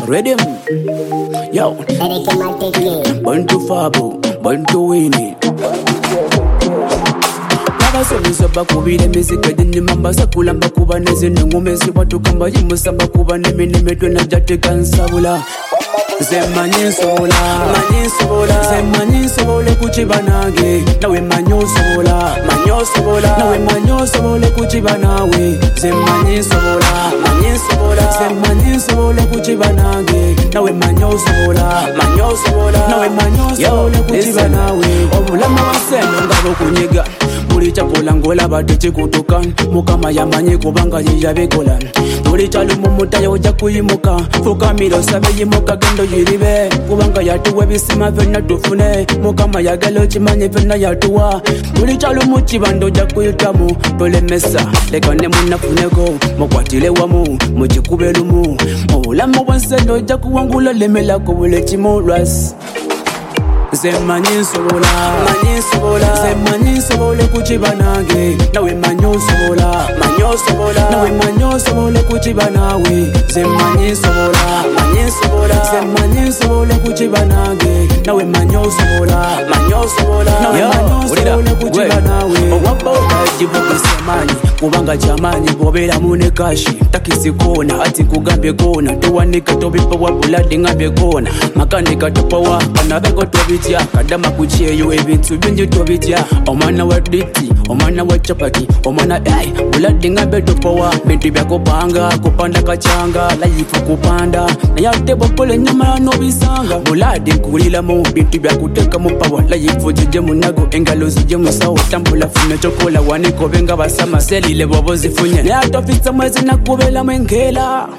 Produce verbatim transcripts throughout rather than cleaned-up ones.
rhythm. Yo, born to fabu, born to win it. Abasomesa bakubira emizika gy'ennyimamba sakulamba kuba nezino engomesi batukamba yimusamba kuba n'eminimetwe najjateka nsabula nze mmanyi nsobola mmanyi nsobola nze mmanyi nsobole kukiba nange nawe mmanyi osobola mmanyi osobola nawe mmanyi osobole kukiba nawe nze mmanyi nsobola mmanyi nsobola nze mmanyi nsobole kukiba nange nawe mmanyi osobola mmanyi osobola nawe mmanyi osobole kukiba nawe obulamu bw'ensi nga bukunyiga buli kyakola ng'olaba tekikutuka mukama yamanyi kubanga ye yabikola buli kyalumu mutayo ojja kuyimuka fukamira osabe yimuka gendo yiribe kubanga yatuwa ebisima byonna tufune mukama yagala okimanyi byonna yatuwa buli kyalumu kibanda ojja kuyitamu tolemesa leka ne munafuneko mukwatire wamu mukikube lumu obulamu bw'ensi ojja kuwangula lemelako buli kimu lwasi nze mmanyi nsobola mmanyi nsobola nze mmanyi nsobole kukiba nange nawe mmanyi osobola mmanyi osobola nawe mmanyi osobole kukiba nawe nze mmanyi nsobola mmanyi nsobola nze mmanyi nsobole kukiba nange nawe mmanyi osobola mmanyi osobola nawe mmanyi osobole kukiba nawe owabba ogajibugisa amaanyi kubanga kyamaanyi bw'obeeramu ne kashi takisi koona ati nkugambye koona towanika tobipa wabuladi ngambye koona makanika topawa kanabeko tobi kadama kucheyo ebintu bingi tobitya omwana wa diti omwana wa chapati omwana hey buladi ngabe topowa bintu byakopanga kupanda kachanga life kupanda na yate bokole nyama no bisanga buladi kulila mu bintu byakuteka mu power life jije munago engalo zije musawo tambula fune chokola waniko benga basama selile bobo zifunye ne atofitsa mwezi nakubela mwengela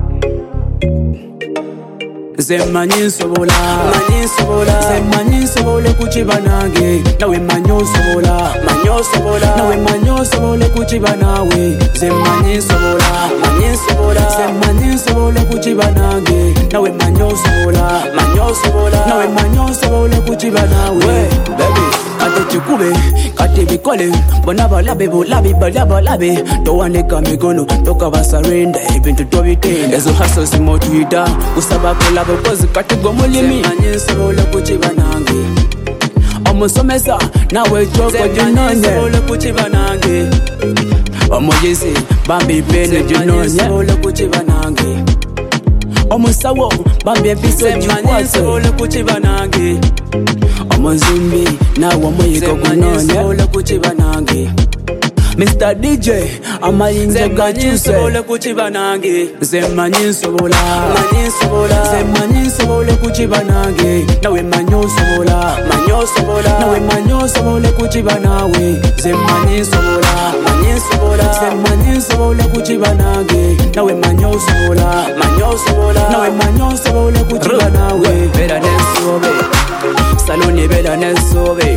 nze mmanyi nsobola mmanyi nsobola nze mmanyi nsobole kukiba nange nawe mmanyi osobola mmanyi osobola nawe mmanyi osobole kukiba nawe nze mmanyi nsobola mmanyi nsobola nze mmanyi nsobole kukiba nange nawe mmanyi osobola mmanyi osobola nawe mmanyi osobole kukiba nawe baby kati kikube kati bikole bona balabe bolabi balabalabe towanika mikono tokabasarenda ebintu tobitenda ezo haso zimotwita kusaba kolabo kozi kati gomulimi mmanyi nsobole kukiba nange omusomesa nawe kyoko ginonye nsobole kukiba nange omuyisi bambi pene ginonye nsobole kukiba nange omusawo bambi empiso gikwase nsobole kukiba nange omuzimbi nawe omuyiko gunonye nsobole kukiba nange Mister D J amayinja gakyuse nsobole kukiba nange nze mmanyi nsobola mmanyi nsobola nze mmanyi nsobole kukiba nange nawe mmanyi osobola mmanyi osobola nawe mmanyi osobole kukiba nawe nze mmanyi nsobola mmanyi nsobola nze mmanyi nsobole kukiba nange nawe mmanyi osobola mmanyi osobola nawe mmanyi osobole kukiba nawe bera n'ensobe saloni bera n'ensobe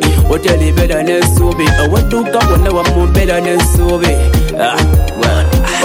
hoteli bera n'ensobe awadduka wonna wamu bera n'ensobe ah well